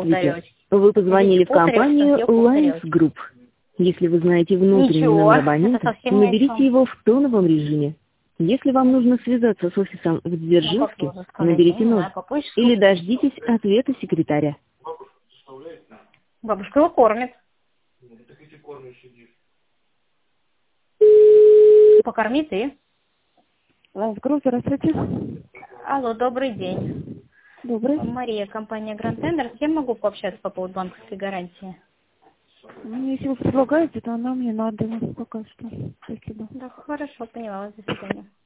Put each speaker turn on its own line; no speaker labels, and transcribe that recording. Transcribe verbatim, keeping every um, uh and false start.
Здравствуйте. Вы позвонили в компанию Lions Group. Если вы знаете внутренний
Ничего,
номер
это
абонента,
совсем ни о
наберите
чем.
его в тоновом режиме. Если вам нужно связаться с офисом в
Ну, как
Дзержинске,
можно сказать, я
наберите
не
ноль
знаю, по почте.
или дождитесь ответа секретаря.
Бабушка его кормит. Покорми ты.
Lions Group, здравствуйте.
Алло, добрый день.
Добрый.
Мария, компания Grand Tender. С кем могу пообщаться по поводу банковской гарантии?
Ну, если вы предлагаете, то она мне надо пока что. Спасибо.
Да, хорошо, поняла. До свидания.